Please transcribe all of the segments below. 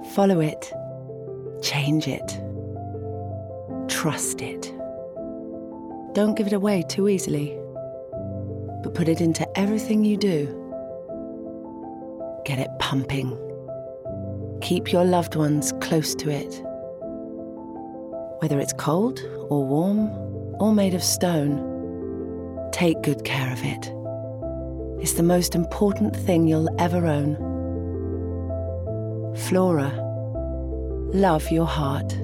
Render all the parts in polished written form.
Follow it. Change it. Trust it. Don't give it away too easily, but put it into everything you do. Get it pumping. Keep your loved ones close to it. Whether it's cold or warm or made of stone, take good care of it. It's the most important thing you'll ever own. Flora, love your heart.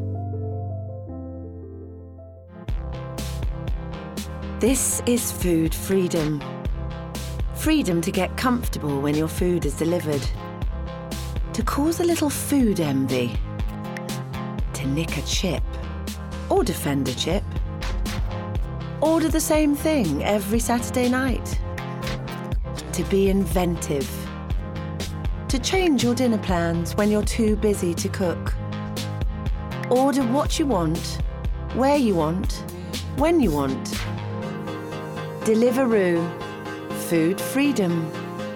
This is food freedom. Freedom to get comfortable when your food is delivered. To cause a little food envy. To nick a chip. Or defend a chip. Order the same thing every Saturday night. To be inventive. To change your dinner plans when you're too busy to cook. Order what you want, where you want, when you want. Deliveroo. Food freedom.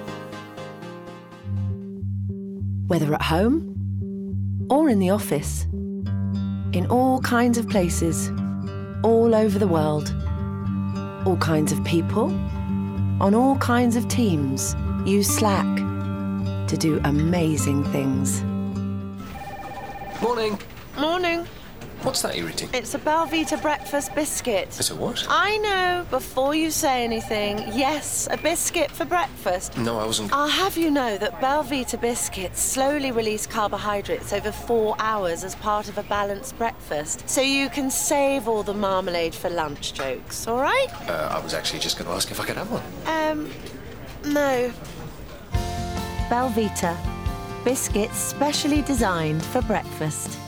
Whether at home or in the office, in all kinds of places, all over the world, all kinds of people, on all kinds of teams, use Slack to do amazing things. Morning. Morning. What's that you're eating? It's a Belvita breakfast biscuit. It's a what? I know, before you say anything, yes, a biscuit for breakfast. No, I wasn't... I'll have you know that Belvita biscuits slowly release carbohydrates over 4 hours as part of a balanced breakfast, so you can save all the marmalade for lunch jokes, all right? I was actually just going to ask if I could have one. No. Belvita. Biscuits specially designed for breakfast.